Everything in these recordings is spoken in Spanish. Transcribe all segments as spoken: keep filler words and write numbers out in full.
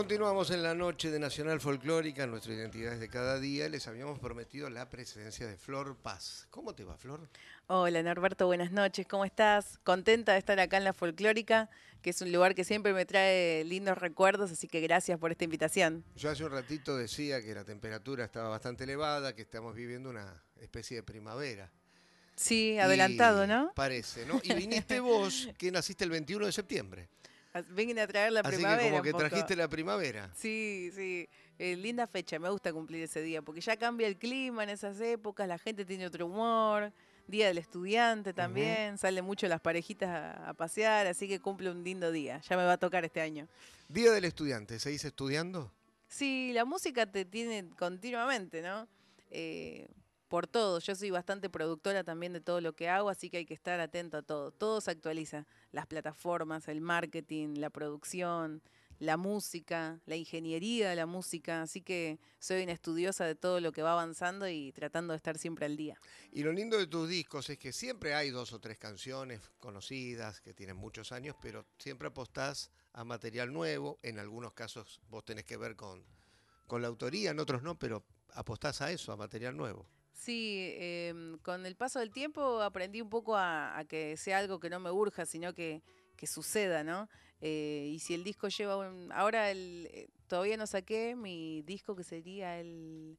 Continuamos en la noche de Nacional Folclórica, nuestras identidades de cada día. Les habíamos prometido la presencia de Flor Paz. ¿Cómo te va, Flor? Hola Norberto, buenas noches, ¿cómo estás? Contenta de estar acá en la Folclórica, que es un lugar que siempre me trae lindos recuerdos, así que gracias por esta invitación. Yo hace un ratito decía que la temperatura estaba bastante elevada, que estamos viviendo una especie de primavera. Sí, adelantado, Y ¿no? parece, ¿no? Y viniste vos, que naciste el veintiuno de septiembre. Vengan a traer la Así que primavera como un que poco. trajiste la primavera. Sí, sí, eh, linda fecha, me gusta cumplir ese día, porque ya cambia el clima en esas épocas, la gente tiene otro humor, Día del Estudiante Ujú. también, salen mucho las parejitas a, a pasear, así que cumple un lindo día, ya me va a tocar este año. Día del Estudiante, ¿seguís estudiando? Sí, la música te tiene continuamente, ¿no? Eh, por todo. Yo soy bastante productora también de todo lo que hago, así que hay que estar atento a todo. Todo se actualiza. Las plataformas, el marketing, la producción, la música, la ingeniería de la música. Así que soy una estudiosa de todo lo que va avanzando y tratando de estar siempre al día. Y lo lindo de tus discos es que siempre hay dos o tres canciones conocidas que tienen muchos años, pero siempre apostás a material nuevo. En algunos casos vos tenés que ver con, con la autoría, en otros no, pero apostás a eso, a material nuevo. Sí, eh, con el paso del tiempo aprendí un poco a, a que sea algo que no me urja, sino que, que suceda, ¿no? Eh, y si el disco lleva un... Ahora el, eh, todavía no saqué mi disco que sería el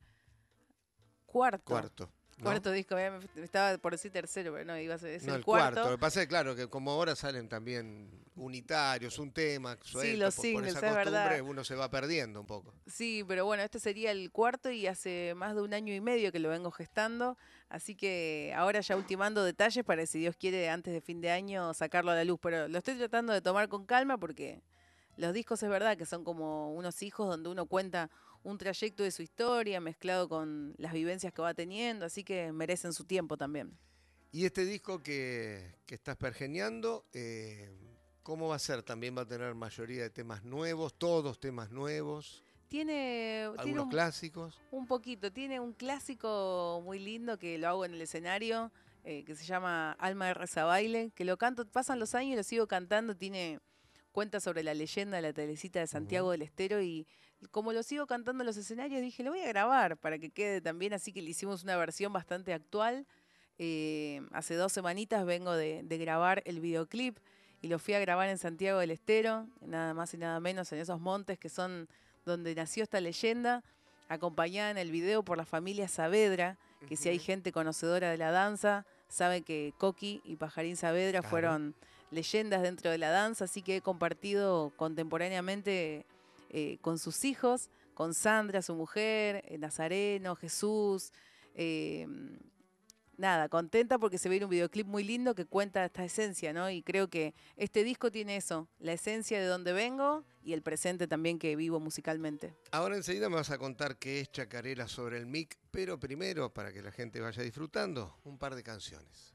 cuarto. Cuarto, ¿no? Cuarto disco, me me estaba por decir tercero, pero no, iba a ser, es No, el el cuarto. Lo cuarto. que pasa es, claro, que como ahora salen también unitarios, un tema Sí, suelto, los por, por singles, esa es costumbre verdad. uno se va perdiendo un poco. Sí, pero bueno, este sería el cuarto y hace más de un año y medio que lo vengo gestando, así que ahora ya ultimando detalles para si Dios quiere antes de fin de año sacarlo a la luz, pero lo estoy tratando de tomar con calma porque los discos es verdad que son como unos hijos donde uno cuenta un trayecto de su historia mezclado con las vivencias que va teniendo, así que merecen su tiempo también. Y este disco que, que estás pergeñando, eh, ¿cómo va a ser? También va a tener mayoría de temas nuevos, todos temas nuevos, Tiene, tiene algunos un, clásicos. un poquito, tiene un clásico muy lindo que lo hago en el escenario, eh, que se llama Alma de Rezabaile, que lo canto, pasan los años y lo sigo cantando, tiene cuenta sobre la leyenda de la Teresita de Santiago Ujú. del Estero y como lo sigo cantando en los escenarios dije, lo voy a grabar para que quede también, así que le hicimos una versión bastante actual. Eh, hace dos semanitas vengo de, de grabar el videoclip y lo fui a grabar en Santiago del Estero, nada más y nada menos en esos montes que son donde nació esta leyenda, acompañada en el video por la familia Saavedra, que si hay Ujú. gente conocedora de la danza, sabe que Coqui y Pajarín Saavedra Claro. fueron leyendas dentro de la danza, así que he compartido contemporáneamente eh, con sus hijos, con Sandra, su mujer, eh, Nazareno, Jesús. Eh, nada, contenta porque se ve un videoclip muy lindo que cuenta esta esencia, ¿no? Y creo que este disco tiene eso, la esencia de donde vengo y el presente también que vivo musicalmente. Ahora enseguida me vas a contar qué es Chacarera sobre el mic, pero primero, para que la gente vaya disfrutando, un par de canciones.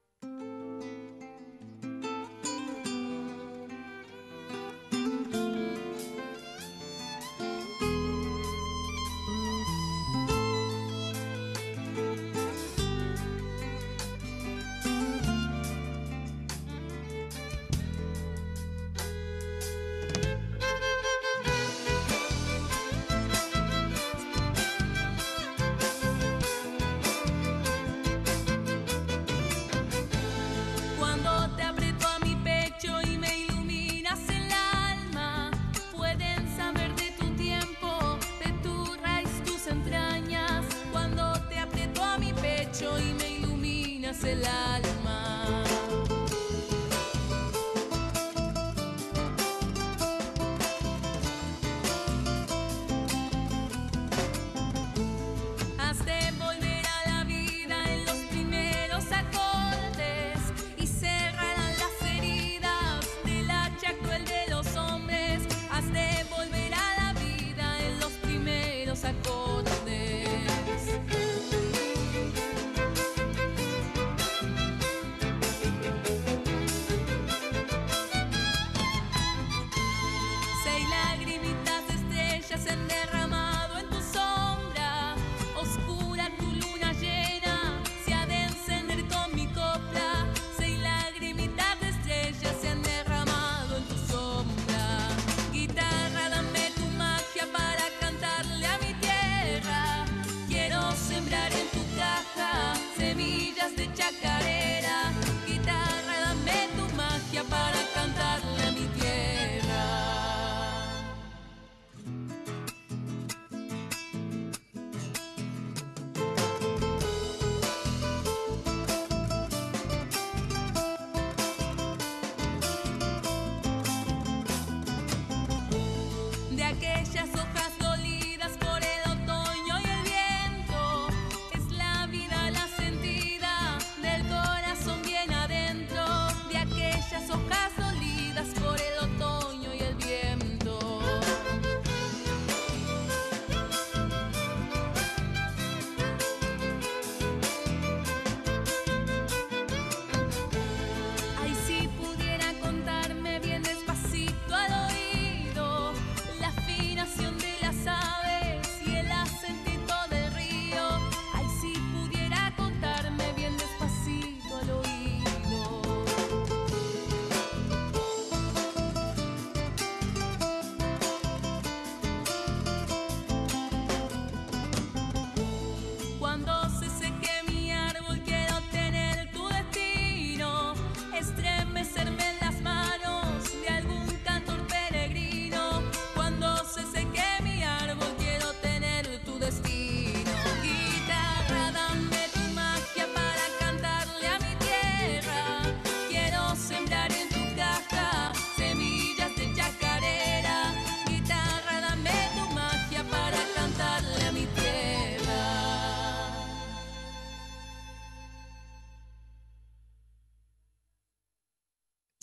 Cuando te aprieto a mi pecho y me iluminas el alma, pueden saber de tu tiempo, de tu raíz, tus entrañas. Cuando te aprieto a mi pecho y me iluminas el alma. Has de volver a la vida en los primeros acordes y cerrarán las heridas del hacha cruel de los hombres. Has de volver a la vida en los primeros acordes. Seis lagrimitas de estrellas se han derramado en tu sombra. Oscura tu luna llena se ha de encender con mi copla. Seis lagrimitas de estrellas se han derramado en tu sombra. Guitarra, dame tu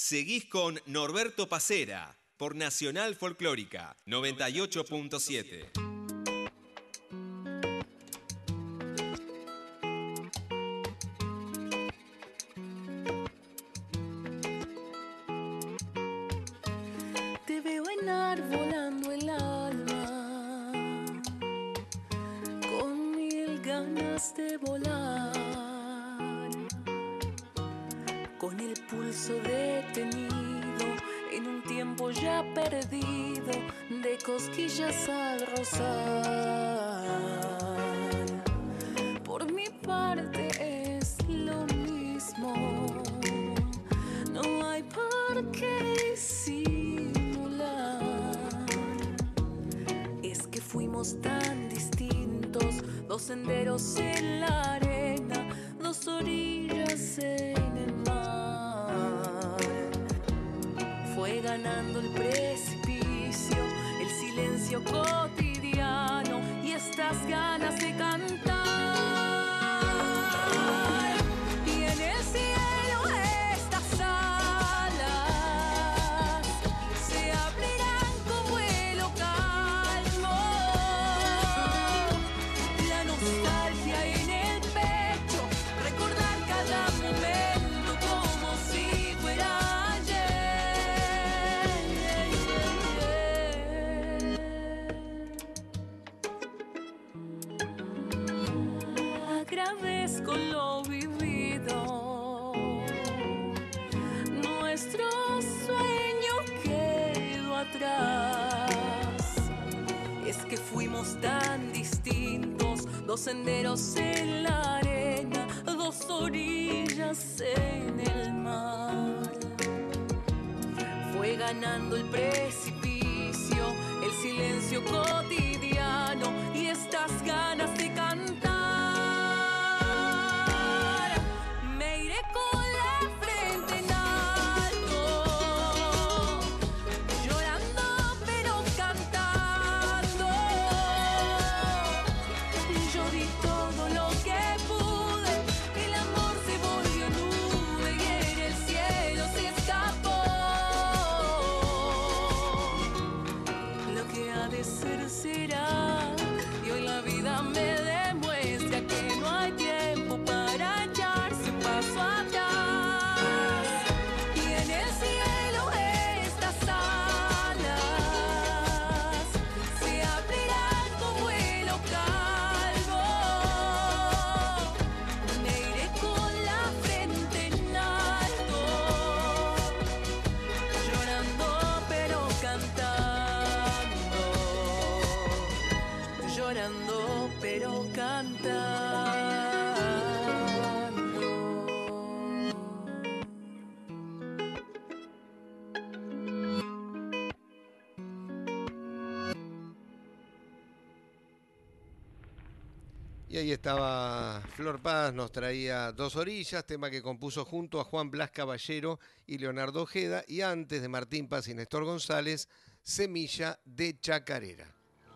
Seguís con Norberto Pacera por Nacional Folclórica noventa y ocho punto siete. Te veo enarbolando el alma con mil ganas de volar, con el pulso detenido en un tiempo ya perdido de cosquillas al rozar. Por mi parte es lo mismo, no hay por qué disimular. Es que fuimos tan distintos, dos senderos en la arena, dos orillas en el mar. Fue ganando el precipicio, el silencio cotidiano y estas ganas de cantar. Y en el cielo estas alas se abrirán como el calmo. La nostalgia en el pecho, recordar cada momento como si fuera ayer. Agradezco lo vivido, nuestro sueño quedó atrás. Es que fuimos tan distintos, dos senderos en la arena, dos orillas en el mar. Fue ganando el precipicio, el silencio cotidiano y estas ganas de cantar. Me iré con la frente en alto, llorando pero cantando. Yo di todo lo que pude, el amor se volvió nube y en el cielo se escapó. Lo que ha de ser será, y hoy la vida me demuestra que no hay tiempo para echarse un paso atrás. Y en el cielo estas alas se abrirán como el calvo. Me iré con la frente en alto, llorando pero cantando, llorando pero cantando. Y ahí estaba Flor Paz, nos traía Dos Orillas, tema que compuso junto a Juan Blas Caballero y Leonardo Ojeda, y antes de Martín Paz y Néstor González, Semilla de Chacarera.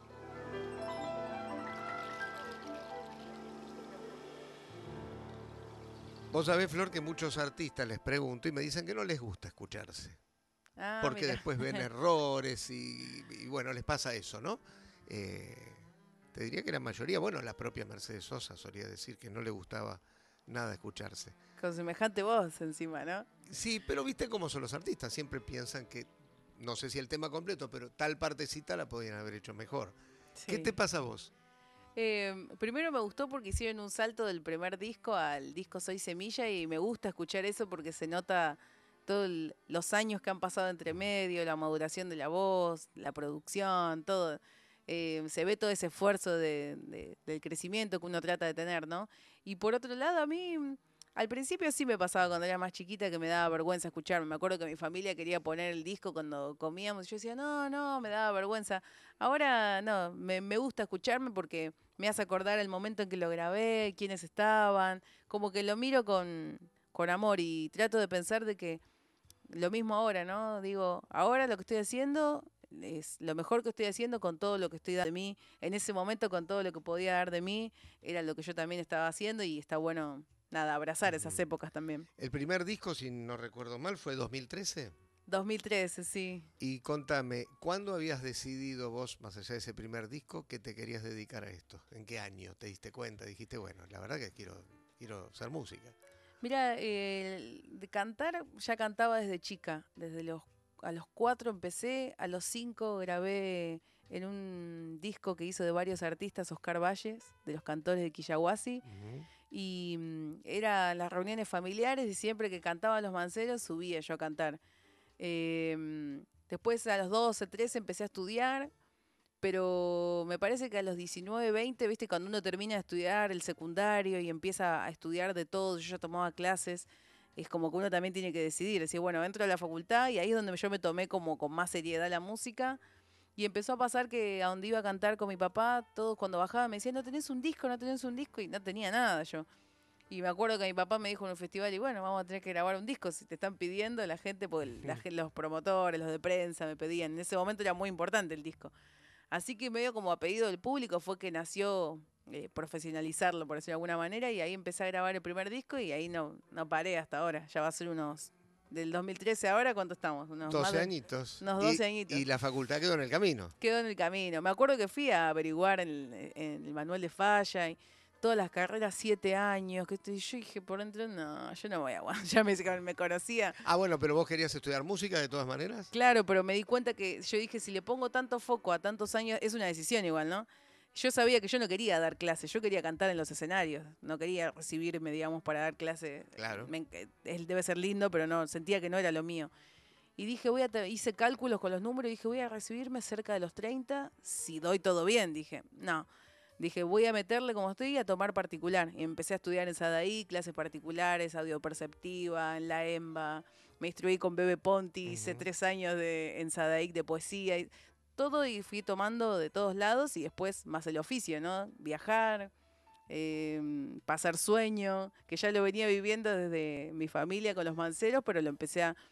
Vos sabés, Flor, que muchos artistas les pregunto y me dicen que no les gusta escucharse, Ah, porque mira. después ven errores y, y bueno, les pasa eso, ¿no? Eh, te diría que la mayoría, bueno, la propia Mercedes Sosa solía decir que no le gustaba nada escucharse. Con semejante voz encima, ¿no? Sí, pero viste cómo son los artistas, siempre piensan que, no sé si el tema completo, pero tal partecita la podían haber hecho mejor. Sí. ¿Qué te pasa a vos? Eh, primero me gustó porque hicieron un salto del primer disco al disco Soy Semilla y me gusta escuchar eso porque se nota todos los años que han pasado entre medio, la maduración de la voz, la producción, todo. Eh, se ve todo ese esfuerzo de, de, del crecimiento que uno trata de tener, ¿no? Y por otro lado, a mí, al principio sí me pasaba cuando era más chiquita que me daba vergüenza escucharme. Me acuerdo que mi familia quería poner el disco cuando comíamos. Yo decía, no, no, me daba vergüenza. Ahora, no, me, me gusta escucharme porque me hace acordar el momento en que lo grabé, quiénes estaban. Como que lo miro con, con amor y trato de pensar de que lo mismo ahora, ¿no? Digo, ahora lo que estoy haciendo es lo mejor que estoy haciendo con todo lo que estoy dando de mí. En ese momento, con todo lo que podía dar de mí, era lo que yo también estaba haciendo y está bueno nada, abrazar esas Ujú. épocas también. El primer disco, si no recuerdo mal, fue dos mil trece. dos mil trece, sí. Y contame, ¿cuándo habías decidido vos, más allá de ese primer disco, que te querías dedicar a esto? ¿En qué año te diste cuenta? Dijiste, bueno, la verdad que quiero, quiero hacer música. Mira, eh, de cantar ya cantaba desde chica, desde los a los cuatro empecé, a los cinco grabé en un disco que hizo de varios artistas Oscar Valles, de los cantores de Quillahuasi, Ujú. y mm, eran las reuniones familiares y siempre que cantaban los manceros subía yo a cantar. Em, después a los doce, trece empecé a estudiar, pero me parece que a los diecinueve, veinte, viste, cuando uno termina de estudiar el secundario y empieza a estudiar de todo, yo ya tomaba clases, es como que uno también tiene que decidir, decir, bueno, entro a la facultad y ahí es donde yo me tomé como con más seriedad la música. Y empezó a pasar que a donde iba a cantar con mi papá, todos cuando bajaba me decían, no tenés un disco, no tenés un disco, y no tenía nada yo. Y me acuerdo que mi papá me dijo en un festival, y bueno, vamos a tener que grabar un disco, si te están pidiendo la gente, porque la gen- los promotores, los de prensa me pedían, en ese momento era muy importante el disco. Así que medio como a pedido del público fue que nació eh, profesionalizarlo, por decirlo de alguna manera, y ahí empecé a grabar el primer disco y ahí no, no paré hasta ahora. Ya va a ser unos, del dos mil trece ahora, ¿cuánto estamos? Unos más doce de, añitos. unos Y, doce añitos. y la facultad quedó en el camino. Quedó en el camino. Me acuerdo que fui a averiguar en, el en el manual de falla y todas las carreras, siete años, que estoy, yo dije por dentro, no, yo no voy a aguantar. Ya me, me conocía. Ah, bueno, pero vos querías estudiar música de todas maneras. Claro, pero me di cuenta que yo dije, si le pongo tanto foco a tantos años, es una decisión igual, ¿no? Yo sabía que yo no quería dar clases, yo quería cantar en los escenarios, no quería recibirme, digamos, para dar clases. Claro. Me enc- él debe ser lindo, pero no, sentía que no era lo mío. Y dije, voy a te- hice cálculos con los números y dije, voy a recibirme cerca de los treinta, si doy todo bien, dije. No, dije, voy a meterle como estoy a tomar particular. Y empecé a estudiar en Sadaí, clases particulares, audioperceptiva, en la EMBA. Me instruí con Bebe Ponti, hice Ujú. tres años de, en Sadaí de poesía. Y todo y fui tomando de todos lados y después más el oficio, ¿no? Viajar, eh, pasar sueño, que ya lo venía viviendo desde mi familia con los manceros, pero lo empecé a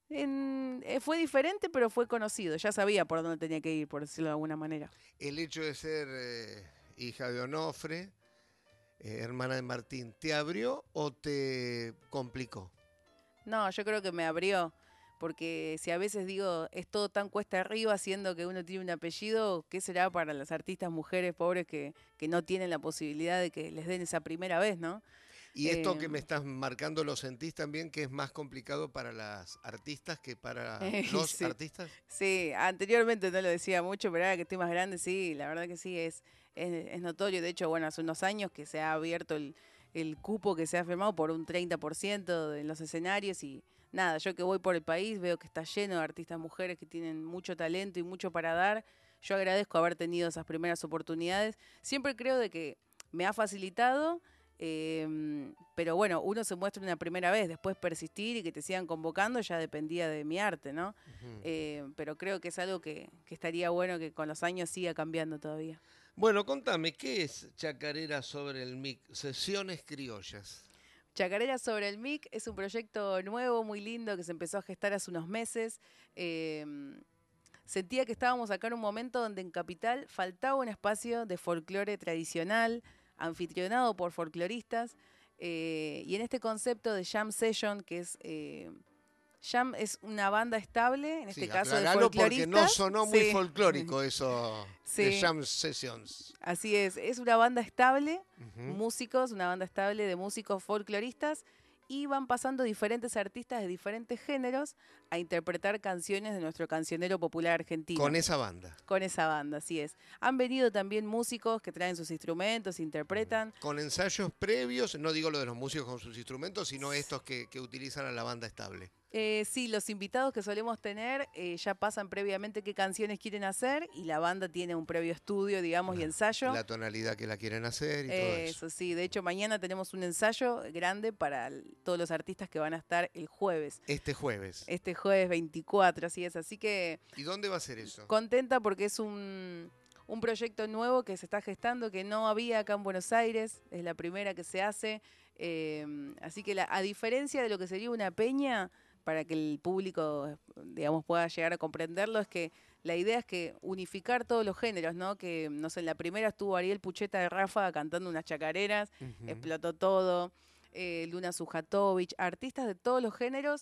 en- eh, fue diferente, pero fue conocido. Ya sabía por dónde tenía que ir, por decirlo de alguna manera. El hecho de ser eh, hija de Onofre, eh, hermana de Martín, ¿te abrió o te complicó? No, yo creo que me abrió. Porque si a veces digo, es todo tan cuesta arriba, siendo que uno tiene un apellido, ¿qué será para las artistas mujeres pobres que, que no tienen la posibilidad de que les den esa primera vez, ¿no? Y esto Eh, que me estás marcando, ¿lo sentís también que es más complicado para las artistas que para eh, los sí. artistas? Sí, anteriormente no lo decía mucho, pero ahora que estoy más grande, sí, la verdad que sí, es, es, es notorio. De hecho, bueno, hace unos años que se ha abierto el, el cupo que se ha firmado por un treinta por ciento en los escenarios y nada, yo que voy por el país veo que está lleno de artistas mujeres que tienen mucho talento y mucho para dar. Yo agradezco haber tenido esas primeras oportunidades. Siempre creo de que me ha facilitado. Em, pero bueno, uno se muestra una primera vez, después persistir y que te sigan convocando ya dependía de mi arte, ¿no? Ujú. Eh, pero creo que es algo que, que estaría bueno que con los años siga cambiando todavía. Bueno, contame, ¿qué es Chacarera sobre el mic? Sesiones criollas. Chacarera sobre el mic es un proyecto nuevo, muy lindo, que se empezó a gestar hace unos meses. Em, sentía que estábamos acá en un momento donde en Capital faltaba un espacio de folclore tradicional, anfitrionado por folcloristas, eh, y en este concepto de jam session, que es... eh, Jam es una banda estable, en este Sí, caso de aclaralo porque no folcloristas. sonó muy Sí, folclórico eso de sí, Jam Sessions. así es. Es una banda estable, Ujú. músicos, una banda estable de músicos folcloristas y van pasando diferentes artistas de diferentes géneros a interpretar canciones de nuestro cancionero popular argentino. Con esa banda. Con esa banda, así es. Han venido también músicos que traen sus instrumentos, interpretan. Con ensayos previos, no digo lo de los músicos con sus instrumentos, sino estos que, que utilizan a la banda estable. Eh, sí, los invitados que solemos tener eh, ya pasan previamente qué canciones quieren hacer y la banda tiene un previo estudio, digamos, y ensayo. La tonalidad que la quieren hacer y todo eso. Eso sí, de hecho mañana tenemos un ensayo grande para el- todos los artistas que van a estar el jueves, Este jueves. este jueves veinticuatro, así es. Así que ¿Y dónde va a ser eso? contenta porque es un, un proyecto nuevo que se está gestando, que no había acá en Buenos Aires, es la primera que se hace. eh, así que la- a diferencia de lo que sería una peña, para que el público, digamos, pueda llegar a comprenderlo, es que la idea es que unificar todos los géneros, ¿no? Que, no sé, en la primera estuvo Ariel Pucheta de Rafa cantando unas chacareras, Ujú. explotó todo. eh, Luna Sujatovic, artistas de todos los géneros,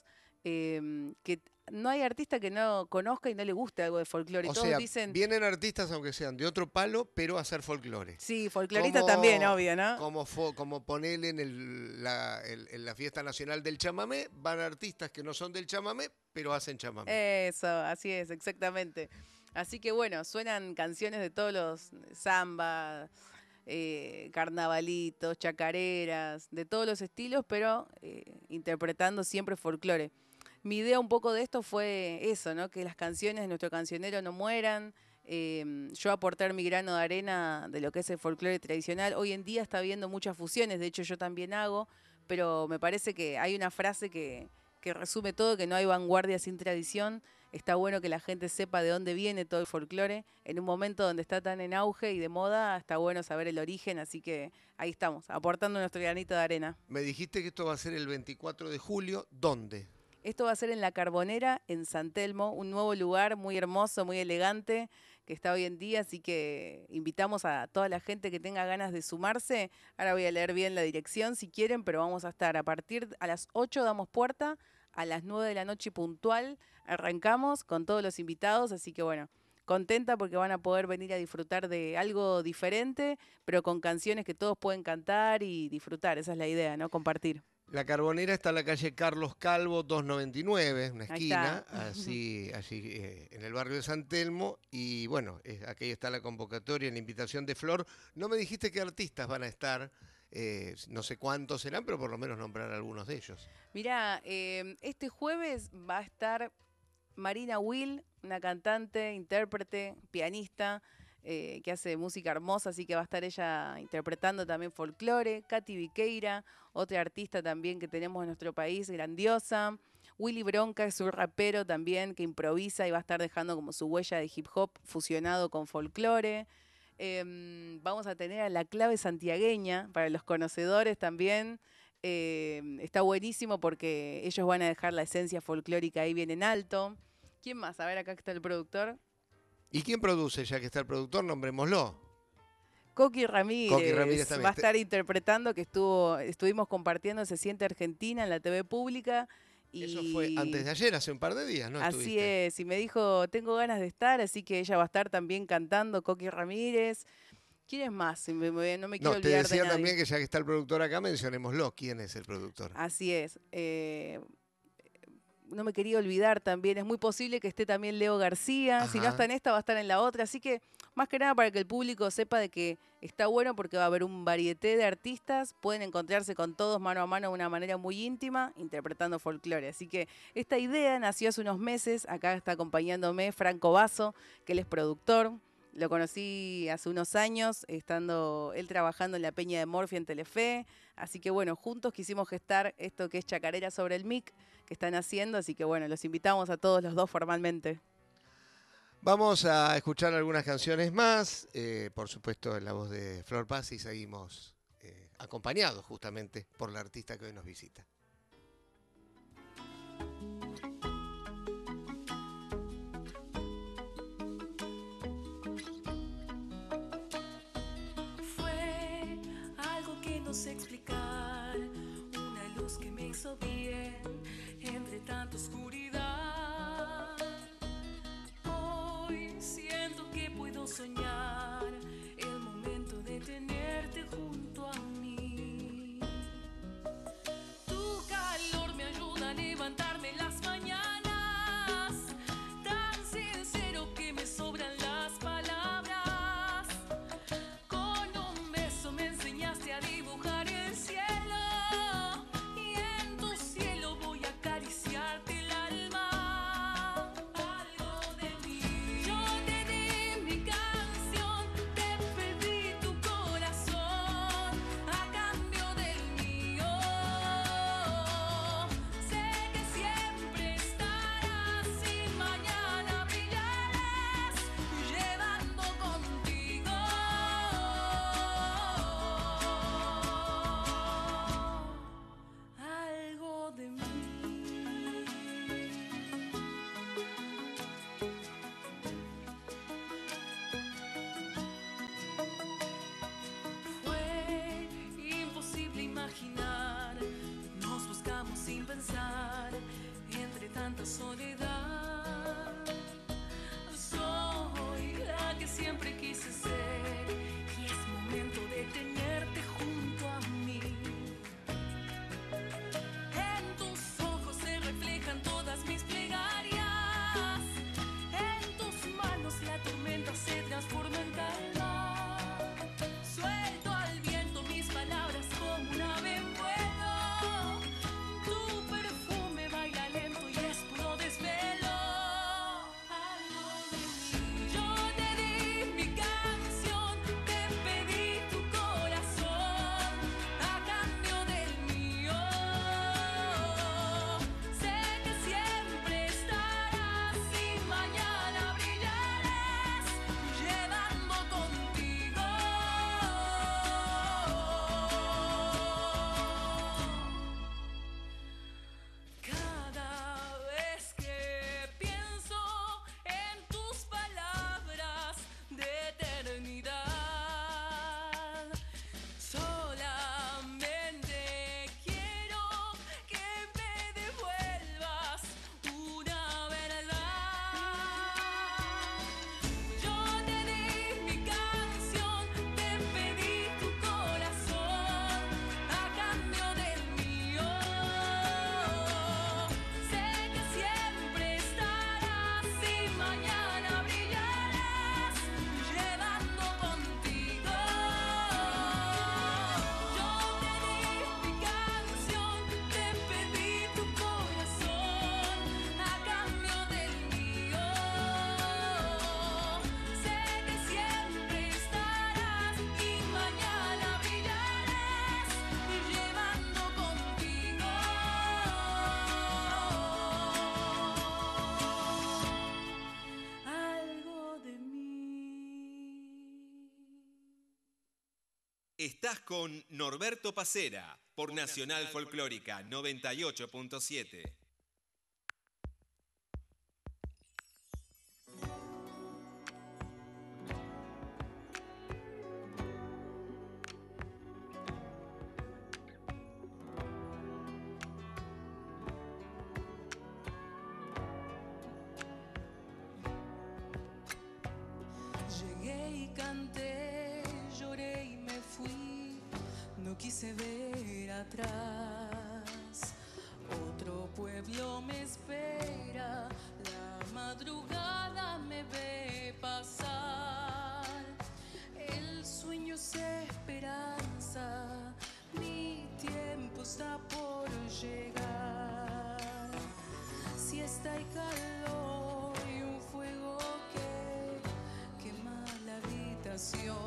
eh, que no hay artista que no conozca y no le guste algo de folclore. O Todos sea, dicen, vienen artistas, aunque sean de otro palo, pero a hacer folclore. sí, folclorista Como- también, obvio, ¿no? Como, fo- como ponele en, el- la, el- en la fiesta nacional del chamamé, van artistas que no son del chamamé, pero hacen chamamé. Eso, así es, exactamente. Así que bueno, suenan canciones de todos los samba, eh, carnavalitos, chacareras, de todos los estilos, pero eh, interpretando siempre folclore. Mi idea un poco de esto fue eso, ¿no? Que las canciones de nuestro cancionero no mueran. eh, yo aportar mi grano de arena de lo que es el folclore tradicional. Hoy en día está habiendo muchas fusiones, de hecho yo también hago, pero me parece que hay una frase que, que resume todo, que no hay vanguardia sin tradición. Está bueno que la gente sepa de dónde viene todo el folclore. En un momento donde está tan en auge y de moda, está bueno saber el origen, así que ahí estamos, aportando nuestro granito de arena. Me dijiste que esto va a ser el veinticuatro de julio. ¿Dónde? Esto va a ser en La Carbonera, en San Telmo, un nuevo lugar muy hermoso, muy elegante, que está hoy en día, así que invitamos a toda la gente que tenga ganas de sumarse. Ahora voy a leer bien la dirección si quieren, pero vamos a estar a partir a las ocho damos puerta, a las nueve de la noche puntual arrancamos con todos los invitados, así que bueno, contenta porque van a poder venir a disfrutar de algo diferente, pero con canciones que todos pueden cantar y disfrutar, esa es la idea, ¿no? Compartir. La Carbonera está en la calle Carlos Calvo doscientos noventa y nueve, una Ahí esquina, está. así, allí eh, en el barrio de San Telmo. Y bueno, eh, aquí está la convocatoria, la invitación de Flor. No me dijiste qué artistas van a estar, eh, no sé cuántos serán, pero por lo menos nombrar algunos de ellos. Mirá, eh, este jueves va a estar Marina Will, una cantante, intérprete, pianista, eh, que hace música hermosa, así que va a estar ella interpretando también folclore. Katy Viqueira, otra artista también que tenemos en nuestro país, grandiosa. Willy Bronca es un rapero también que improvisa y va a estar dejando como su huella de hip hop fusionado con folclore. Eh, vamos a tener a La Clave Santiagueña, para los conocedores también. Eh, está buenísimo porque ellos van a dejar la esencia folclórica ahí bien en alto. ¿Quién más? A ver, acá está el productor. ¿Y quién produce? Ya que está el productor, nombrémoslo. Coqui Ramírez, Coqui Ramírez también. va a estar interpretando, que estuvo, estuvimos compartiendo Se Siente Argentina en la T V pública. Y Eso fue antes de ayer, hace un par de días, ¿no? así Estuviste. es, y me dijo, tengo ganas de estar, así que ella va a estar también cantando, Coqui Ramírez. ¿Quién es más? Me- me- No me quiero No, te olvidar de decía nadie. también que ya que está el productor acá, mencionémoslo. ¿Quién es el productor? Así es. eh, no me quería olvidar también, es muy posible que esté también Leo García, si no Ajá. está en esta va a estar en la otra, así que más que nada para que el público sepa de que está bueno porque va a haber un varieté de artistas, pueden encontrarse con todos mano a mano de una manera muy íntima, interpretando folclore. Así que esta idea nació hace unos meses, acá está acompañándome Franco Basso, que él es productor. Lo conocí hace unos años, estando él trabajando en la Peña de Morfia en Telefe. Así que bueno, juntos quisimos gestar esto que es Chacarera sobre el mic que están haciendo. Así que bueno, los invitamos a todos los dos formalmente. Vamos a escuchar algunas canciones más, eh, por supuesto en la voz de Flor Paz, y seguimos eh, acompañados justamente por la artista que hoy nos visita. Fue algo que no sé explicar, una luz que me hizo bien entre tanta oscuridad. Hoy siento que puedo soñar el momento de tenerte junto a mí. Tú siempre quise ser. Y es momento de tenerte junto a mí. En tus ojos se reflejan todas mis plegarias. En tus manos la tormenta se transforma en calma. Suelto al viento mis palabras como un ave en vuelo. Tu perfume baila lento y es puro desvelo. Algo de mí. Yo te di mi canción, te pedí tu corazón a cambio del mío. Sé que siempre estarás y mañana brillarás llevando contigo. Cada vez que pienso en tus palabras de eternidad, solamente quiero que me devuelvas una verdad. Yo te di mi canción, te pedí tu corazón a cambio del mío. Sé que siempre estarás y mañana brillarás llevando contigo. Yo te di mi canción, te pedí tu corazón a cambio del mío. Sé que siempre estarás y mañana brillarás llevando contigo. Algo de mí. Estás con Norberto Pacera por Nacional Folclórica noventa y ocho punto siete. Llegué y canté, lloré y me fui, no quise ver atrás. Otro pueblo me espera, la madrugada me ve pasar. El sueño es esperanza, mi tiempo está por llegar. Siesta y calor y un fuego que quema la habitación.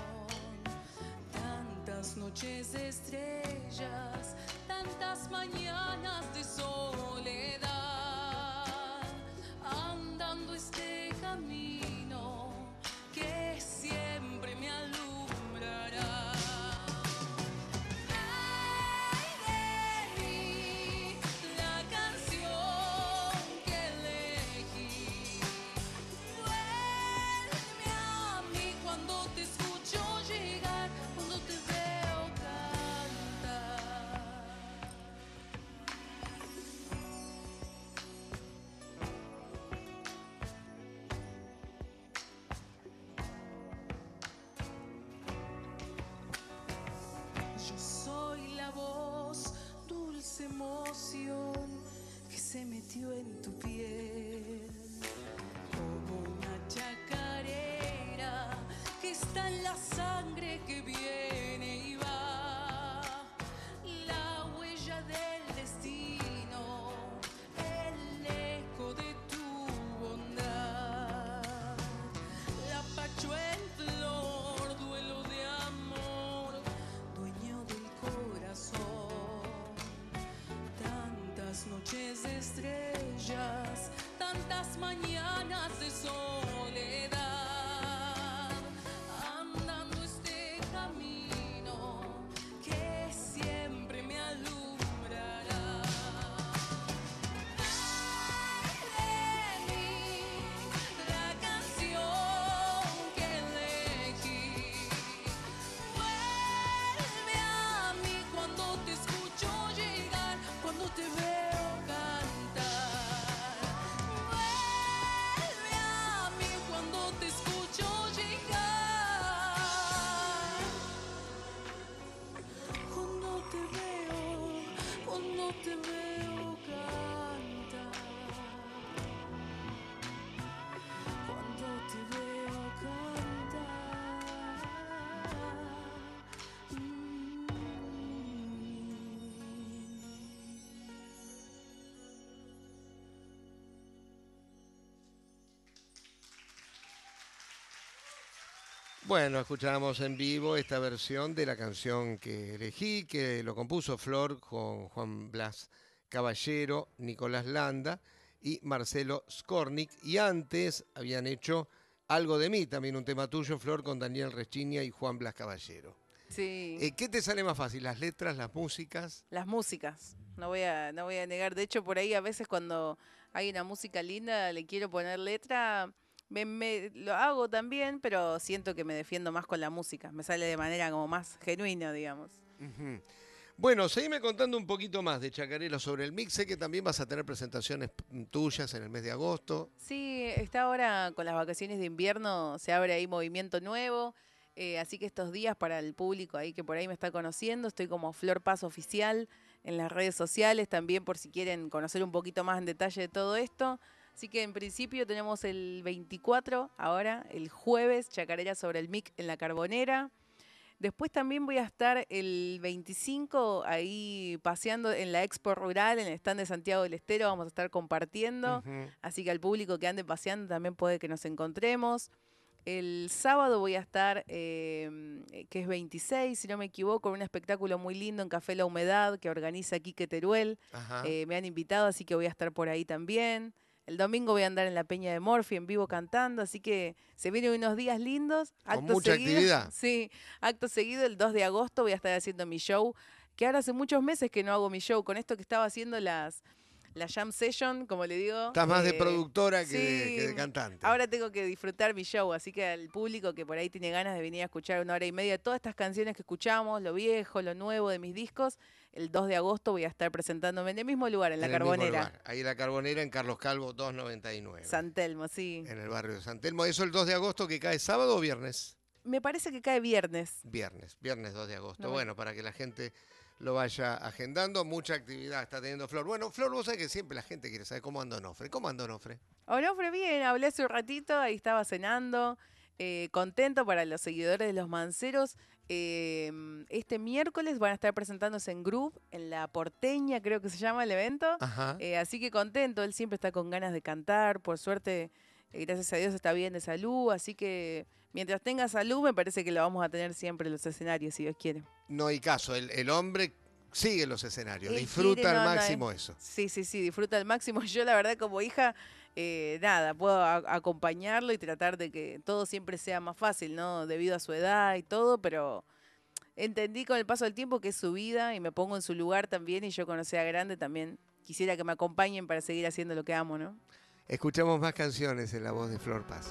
Tantas noches de estrellas, tantas mañanas de soledad. Andando este camino que siempre me alumbrará. Ay de mí, la canción que elegí. Vuelve a mí cuando te escucho llegar, cuando te veo cantar. Yo soy la voz, dulce emoción que se metió en tu piel. Como una chacarera que está en la sangre que viene y va. La huella del destino, el eco de tu bondad. La pacho en flor, duelo de amor, dueño del corazón. Tantas noches de estrellas, Bueno, escuchábamos en vivo esta versión de la canción que elegí, que lo compuso Flor con Juan Blas Caballero, Nicolás Landa y Marcelo Skornik. Y antes habían hecho Algo de mí, también un tema tuyo, Flor, con Daniel Rechiña y Juan Blas Caballero. Sí. Eh, ¿Qué te sale más fácil, las letras, las músicas? Las músicas, no voy a, no voy a negar. De hecho, por ahí a veces cuando hay una música linda, le quiero poner letra, me, me- lo hago también, pero siento que me defiendo más con la música. Me sale de manera como más genuina, digamos. Ujú. Bueno, seguime contando un poquito más de Chacarera sobre el mix. Sé que también vas a tener presentaciones mm, tuyas en el mes de agosto. Sí, está ahora con las vacaciones de invierno, se abre ahí movimiento nuevo. Eh, así que estos días para el público ahí que por ahí me está conociendo, estoy como Flor Paz Oficial en las redes sociales, también por si quieren conocer un poquito más en detalle de todo esto. Así que en principio tenemos el veinticuatro, ahora el jueves, Chacarera sobre el mic en la Carbonera. Después también voy a estar el veinticinco ahí paseando en la Expo Rural, en el stand de Santiago del Estero, vamos a estar compartiendo. Ujú. Así que al público que ande paseando también puede que nos encontremos. El sábado voy a estar, eh, que es veintiséis, si no me equivoco, en un espectáculo muy lindo en Café La Humedad que organiza Quique Teruel. Ajá. Eh, me han invitado, así que voy a estar por ahí también. El domingo voy a andar en la Peña de Morphy en vivo cantando, así que se vienen unos días lindos. Con mucha actividad. Sí, acto seguido, el dos de agosto voy a estar haciendo mi show, que ahora hace muchos meses que no hago mi show, con esto que estaba haciendo las, la jam session, como le digo. Estás más de eh, productora que, de, sí, que de cantante. ahora tengo que disfrutar mi show, así que al público que por ahí tiene ganas de venir a escuchar una hora y media todas estas canciones que escuchamos, lo viejo, lo nuevo de mis discos, el dos de agosto voy a estar presentándome en el mismo lugar, en la En el mismo Carbonera. lugar. Ahí en la Carbonera, en Carlos Calvo doscientos noventa y nueve. San Telmo, sí. En el barrio de San Telmo. ¿Eso el dos de agosto que cae sábado o viernes? Me parece que cae viernes. Viernes, viernes dos de agosto. No me- Bueno, para que la gente lo vaya agendando. Mucha actividad está teniendo Flor. Bueno, Flor, vos sabés que siempre la gente quiere saber cómo anda Onofre. ¿Cómo anda Onofre? Onofre, bien, hablé hace un ratito, ahí estaba cenando, eh, contento para los seguidores de los Manceros. Eh, este miércoles van a estar presentándose en Group, en La Porteña, creo que se llama el evento. Ajá. Eh, así que contento, él siempre está con ganas de cantar, por suerte, eh, gracias a Dios está bien de salud, así que mientras tenga salud me parece que lo vamos a tener siempre en los escenarios, si Dios quiere. No hay caso. El, el hombre sigue los escenarios. Él Disfruta quiere, al no, no, máximo eh. eso. Sí, sí, sí, disfruta al máximo. Yo la verdad como hija, eh, nada, puedo a- acompañarlo y tratar de que todo siempre sea más fácil, ¿no? Debido a su edad y todo, pero entendí con el paso del tiempo que es su vida y me pongo en su lugar también y yo cuando sea grande también quisiera que me acompañen para seguir haciendo lo que amo, ¿no? Escuchamos más canciones en la voz de Flor Paz.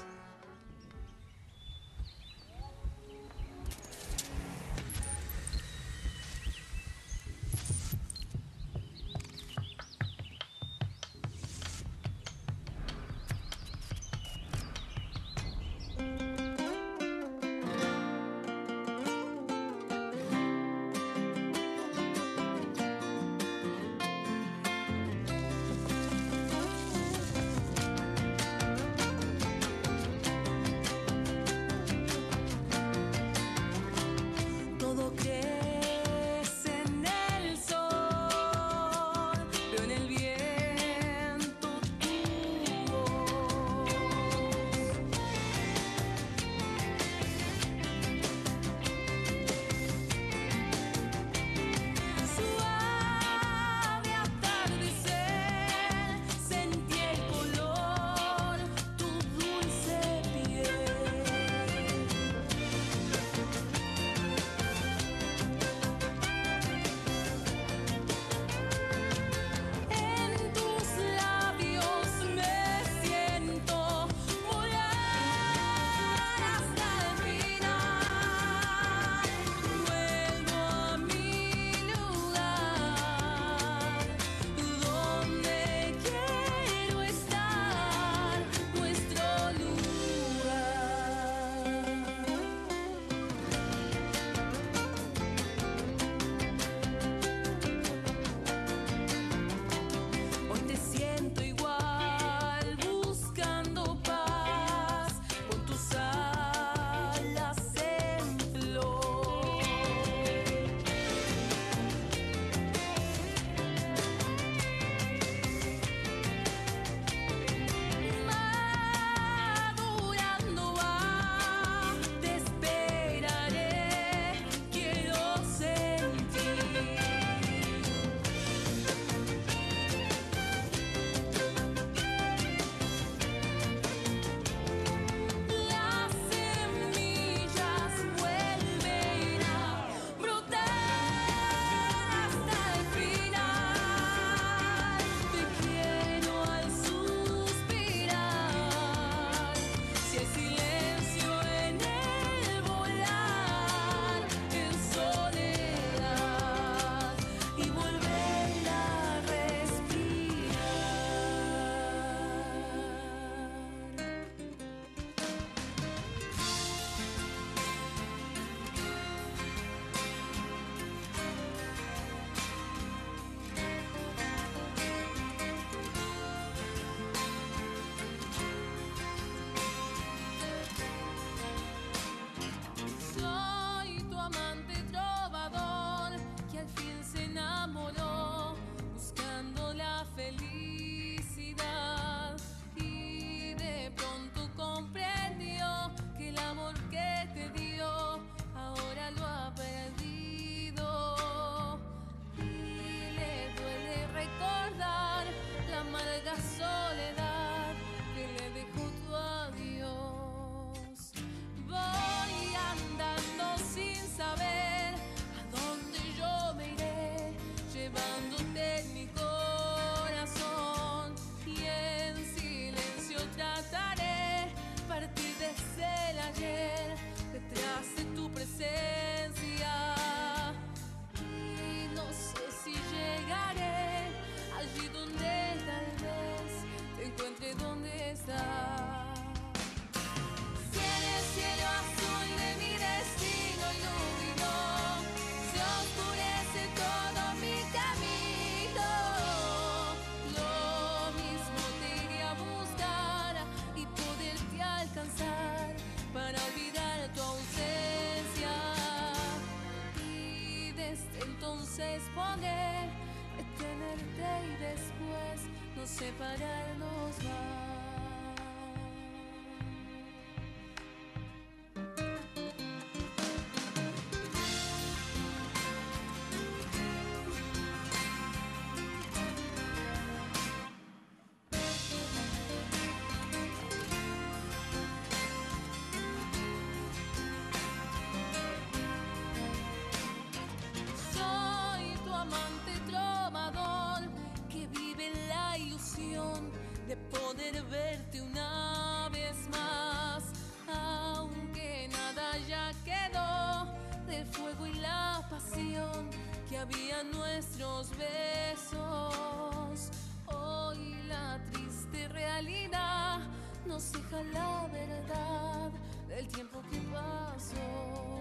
pasión que había en nuestros besos. Hoy la triste realidad nos deja la verdad del tiempo que pasó.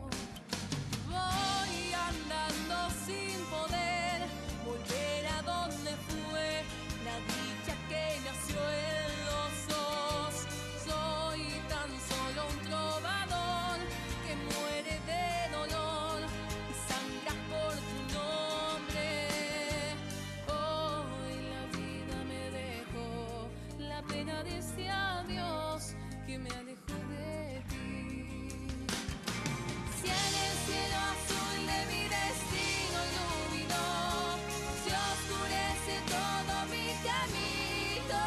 Voy andando sin poder volver a donde fue la dicha que nació en los dos. Soy tan solo un trovador que muere de dolor y sangra por tu nombre. Hoy la vida me dejó la pena de este adiós que me alejó de ti. Si en el cielo azul de mi destino iluminó, se oscurece todo mi camino,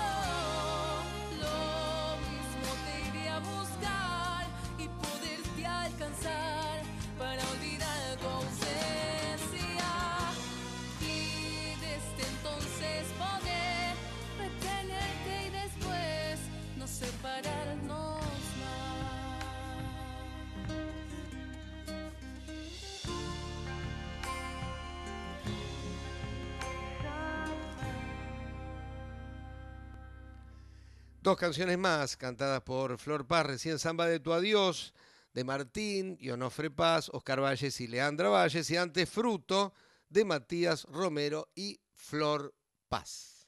lo mismo te iré a buscar y poderte alcanzar para olvidar tu ausencia y desde entonces poder retenerte y después no separarnos más. Dos canciones más cantadas por Flor Paz, recién Samba de tu adiós, de Martín y Onofre Paz, Oscar Valles y Leandra Valles, y antes Fruto, de Matías Romero y Flor Paz.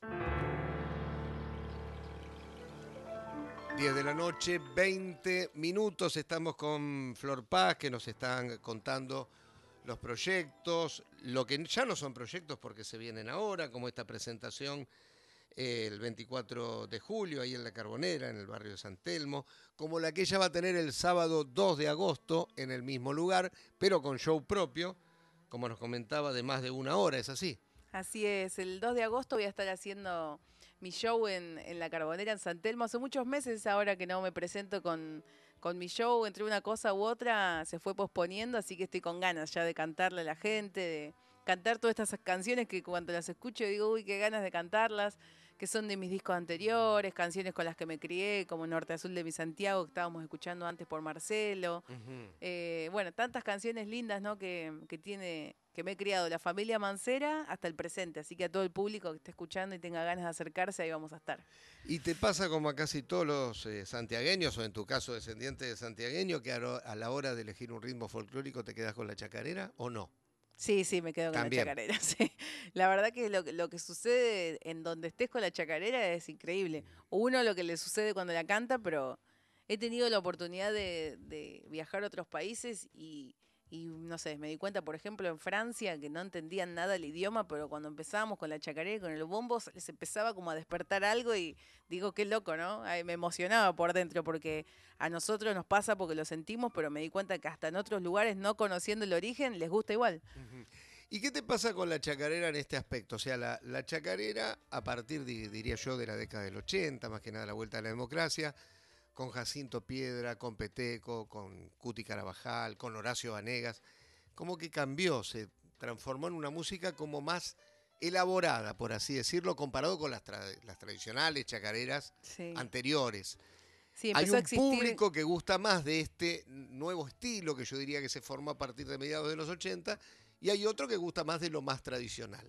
diez de la noche, veinte minutos, estamos con Flor Paz, que nos están contando los proyectos, lo que ya no son proyectos porque se vienen ahora, como esta presentación eh, el veinticuatro de julio, ahí en La Carbonera, en el barrio de San Telmo, como la que ella va a tener el sábado dos de agosto en el mismo lugar, pero con show propio, como nos comentaba, de más de una hora, ¿es así? Así es, el dos de agosto voy a estar haciendo mi show en, en La Carbonera, en San Telmo. Hace muchos meses ahora que no me presento con, con mi show, entre una cosa u otra se fue posponiendo, así que estoy con ganas ya de cantarle a la gente, de cantar todas estas canciones que cuando las escucho digo, uy, qué ganas de cantarlas, que son de mis discos anteriores, canciones con las que me crié, como Norte Azul de mi Santiago, que estábamos escuchando antes por Marcelo. Uh-huh. Eh, bueno, tantas canciones lindas, ¿no? que, que tiene, que me he criado la familia Mancera hasta el presente, así que a todo el público que esté escuchando y tenga ganas de acercarse, ahí vamos a estar. ¿Y te pasa como a casi todos los eh, santiagueños, o en tu caso descendiente de santiagueño, que a, lo, a la hora de elegir un ritmo folclórico te quedas con la chacarera o no? Sí, sí, me quedo con También. la chacarera. Sí. La verdad que lo, lo que sucede en donde estés con la chacarera es increíble. Uno lo que le sucede cuando la canta, pero he tenido la oportunidad de, de viajar a otros países y, y, no sé, me di cuenta, por ejemplo, en Francia, que no entendían nada el idioma, pero cuando empezábamos con la chacarera y con el bombo, les empezaba como a despertar algo y digo, qué loco, ¿no? Ay, me emocionaba por dentro porque a nosotros nos pasa porque lo sentimos, pero me di cuenta que hasta en otros lugares, no conociendo el origen, les gusta igual. Uh-huh. ¿Y qué te pasa con la chacarera en este aspecto? O sea, la, la chacarera, a partir, de, diría yo, de la década del ochenta, más que nada la vuelta a la democracia, con Jacinto Piedra, con Peteco, con Cuti Carabajal, con Horacio Vanegas, como que cambió, se transformó en una música como más elaborada, por así decirlo, comparado con las, tra- las tradicionales chacareras Sí. anteriores. Sí, Hay empezó a un existir. público que gusta más de este nuevo estilo, que yo diría que se formó a partir de mediados de los ochenta, y hay otro que gusta más de lo más tradicional.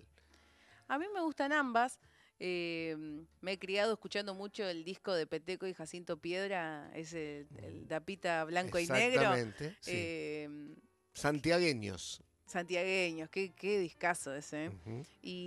A mí me gustan ambas. Eh, me he criado escuchando mucho el disco de Peteco y Jacinto Piedra, es el, el Tapita Blanco y Negro. Exactamente, sí. Eh, Santiagueños. Santiagueños, qué, qué discazo ese. ¿eh? Uh-huh.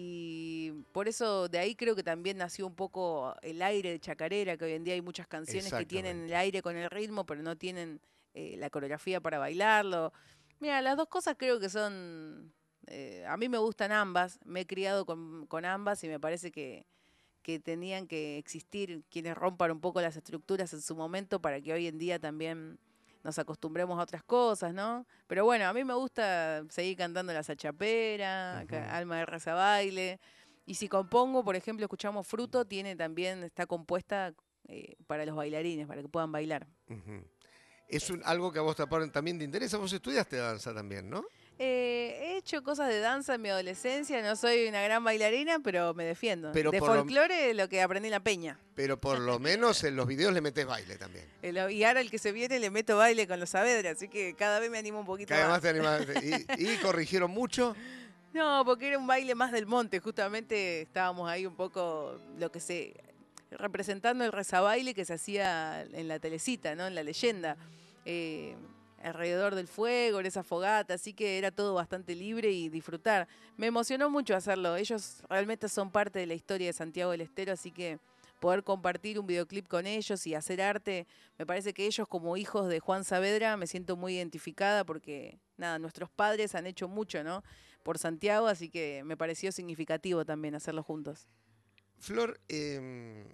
Y por eso de ahí creo que también nació un poco el aire de chacarera, que hoy en día hay muchas canciones que tienen el aire con el ritmo, pero no tienen eh, la coreografía para bailarlo. Mira, las dos cosas creo que son... Eh, a mí me gustan ambas, me he criado con, con ambas y me parece que, que tenían que existir quienes rompan un poco las estructuras en su momento para que hoy en día también nos acostumbremos a otras cosas, ¿no? Pero bueno, a mí me gusta seguir cantando La Sachapera, Uh-huh. Alma de Raza Baile. Y si compongo, por ejemplo, escuchamos Fruto, tiene también, está compuesta eh, para los bailarines, para que puedan bailar. Uh-huh. Es un, algo que a vos te también te interesa. Vos estudiaste danza también, ¿no? Eh, he hecho cosas de danza en mi adolescencia, no soy una gran bailarina, pero me defiendo. Pero de por lo- folclore lo que aprendí en la peña. Pero por lo menos en los videos le metes baile también. El- Y ahora el que se viene le meto baile con los Saavedra, así que cada vez me animo un poquito Que además más. te animas. Y, y corrigieron mucho. No, porque era un baile más del monte, justamente estábamos ahí un poco lo que se representando el rezabaile que se hacía en la telecita, ¿no? En la leyenda. Eh, alrededor del fuego, en esa fogata, así que era todo bastante libre y disfrutar. Me emocionó mucho hacerlo. Ellos realmente son parte de la historia de Santiago del Estero, así que poder compartir un videoclip con ellos y hacer arte, me parece que ellos como hijos de Juan Saavedra me siento muy identificada porque, nada, nuestros padres han hecho mucho, ¿no? Por Santiago, así que me pareció significativo también hacerlo juntos. Flor, eh,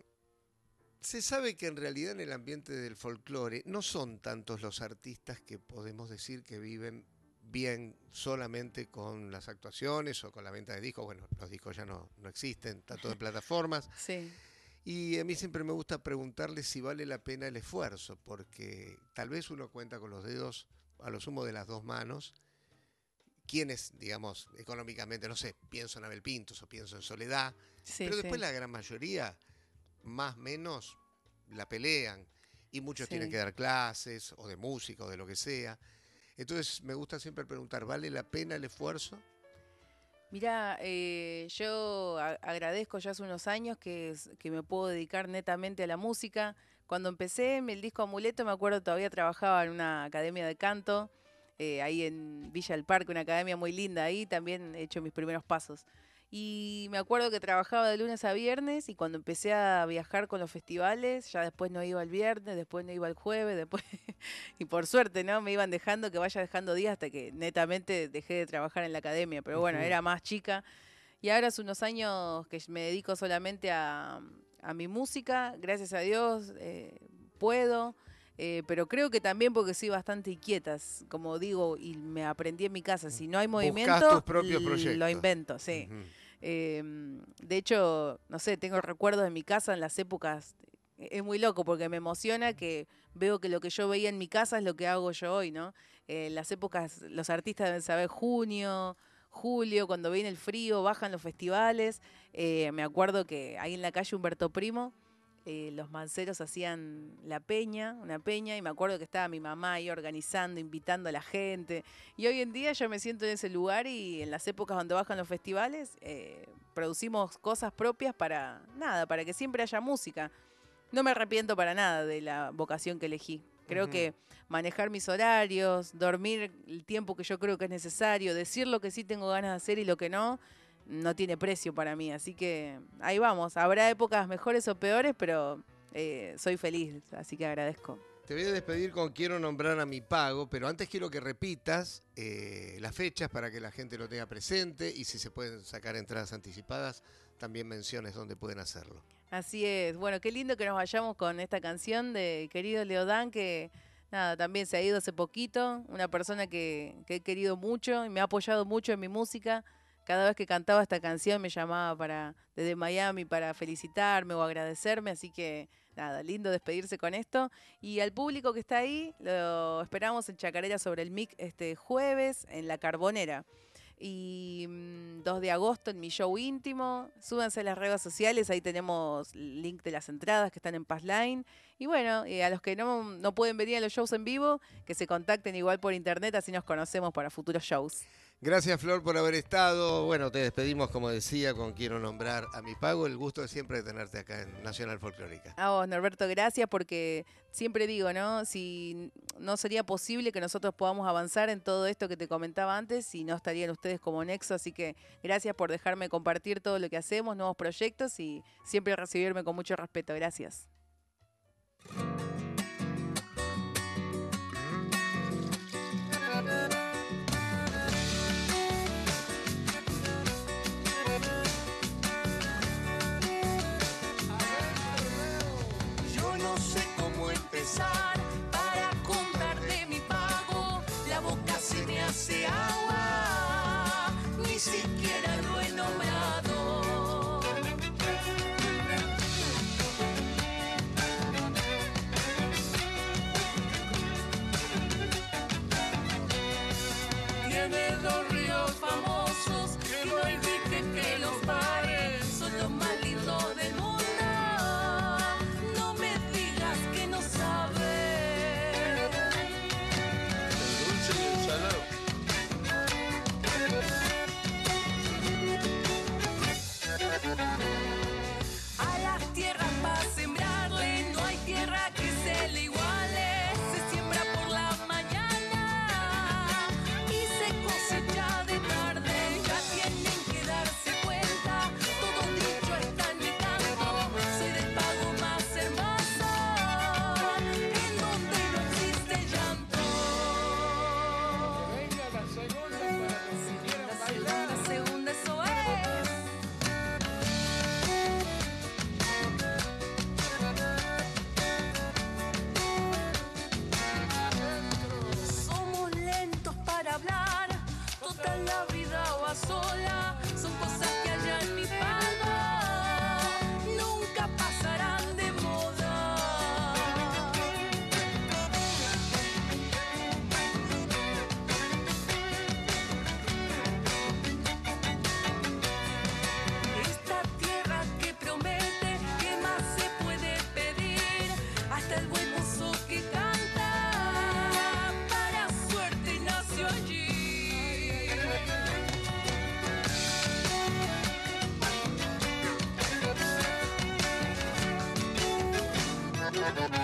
se sabe que en realidad en el ambiente del folclore no son tantos los artistas que podemos decir que viven bien solamente con las actuaciones o con la venta de discos. Bueno, los discos ya no, no existen, está todo en plataformas. Sí. Y a mí siempre me gusta preguntarle si vale la pena el esfuerzo, porque tal vez uno cuenta con los dedos, a lo sumo de las dos manos, quienes, digamos, económicamente, no sé, pienso en Abel Pintos o pienso en Soledad, Sí, pero después sí. la gran mayoría, más o menos, la pelean y muchos Sí. tienen que dar clases o de música o de lo que sea. Entonces me gusta siempre preguntar, ¿vale la pena el esfuerzo? Mirá, eh, yo a- agradezco ya hace unos años que, s- que me puedo dedicar netamente a la música. Cuando empecé en el disco Amuleto, me acuerdo todavía trabajaba en una academia de canto, eh, ahí en Villa del Parque, una academia muy linda, ahí también he hecho mis primeros pasos. Y me acuerdo que trabajaba de lunes a viernes y cuando empecé a viajar con los festivales, ya después no iba el viernes, después no iba el jueves, después... y por suerte, ¿no? Me iban dejando que vaya dejando días hasta que netamente dejé de trabajar en la academia. Pero bueno, Ujú. era más chica. Y ahora hace unos años que me dedico solamente a, a mi música, gracias a Dios, eh, puedo. eh, pero creo que también porque soy bastante inquieta, s- como digo, y me aprendí en mi casa. Si no hay Buscás movimiento, tus propios l- proyectos. lo invento, sí. Ujú. Eh, de hecho, no sé, tengo recuerdos de mi casa en las épocas. Es muy loco porque me emociona que veo que lo que yo veía en mi casa es lo que hago yo hoy, ¿no? Eh, en las épocas, los artistas deben saber junio, julio, cuando viene el frío, bajan los festivales. Eh, me acuerdo que ahí en la calle Humberto Primo, eh, los manceros hacían la peña, una peña, y me acuerdo que estaba mi mamá ahí organizando, invitando a la gente. Y hoy en día yo me siento en ese lugar y en las épocas donde bajan los festivales, eh, producimos cosas propias para nada, para que siempre haya música. No me arrepiento para nada de la vocación que elegí. Creo Ujú. que manejar mis horarios, dormir el tiempo que yo creo que es necesario, decir lo que sí tengo ganas de hacer y lo que no, no tiene precio para mí. Así que ahí vamos. Habrá épocas mejores o peores, pero eh, soy feliz, así que agradezco. Te voy a despedir con quiero nombrar a mi pago, pero antes quiero que repitas eh, las fechas para que la gente lo tenga presente y si se pueden sacar entradas anticipadas, también menciones dónde pueden hacerlo. Así es. Bueno, qué lindo que nos vayamos con esta canción de querido Leodán, que nada, también se ha ido hace poquito. Una persona que, que he querido mucho y me ha apoyado mucho en mi música. Cada vez que cantaba esta canción me llamaba para desde Miami para felicitarme o agradecerme. Así que nada, lindo despedirse con esto. Y al público que está ahí, lo esperamos en Chacarera sobre el Mic este jueves en La Carbonera. Y mm, dos de agosto en mi show íntimo. Súbanse a las redes sociales, ahí tenemos el link de las entradas que están en Passline. Y bueno, eh, a los que no, no pueden venir a los shows en vivo, que se contacten igual por internet, así nos conocemos para futuros shows. Gracias, Flor, por haber estado. Bueno, te despedimos, como decía, con quiero nombrar a mi pago. El gusto de siempre de tenerte acá en Nacional Folclórica. A vos, Norberto, gracias porque siempre digo, ¿no? Si no sería posible que nosotros podamos avanzar en todo esto que te comentaba antes si no estarían ustedes como nexo. Así que gracias por dejarme compartir todo lo que hacemos, nuevos proyectos y siempre recibirme con mucho respeto. Gracias. Yo no sé cómo empezar para contarte mi pago. La boca se me hace agua, ni siquiera lo he nombrado. tiene dos ríos famosos, que no hay dique que los pare, son los más lindos del mundo. No me digas que no sabes. El dulce y el salado. A las tierras para sembrarle, no hay tierra que se le iguale. Se siembra por la mañana y se cosecha de tarde. Ya tienen que darse cuenta, todo dicho está en mi canto. Soy del pago más hermoso, en donde no existe llanto. Venga la segunda para los que quieran bailar. La segunda, eso es. Somos lentos para hablar, total la vida va sola. Son cosas que allá en mi pago nunca pasarán de moda. Esta tierra que promete, ¿qué más se puede pedir? Hasta el buen mozo que canta, para suerte nació allí. Thank you.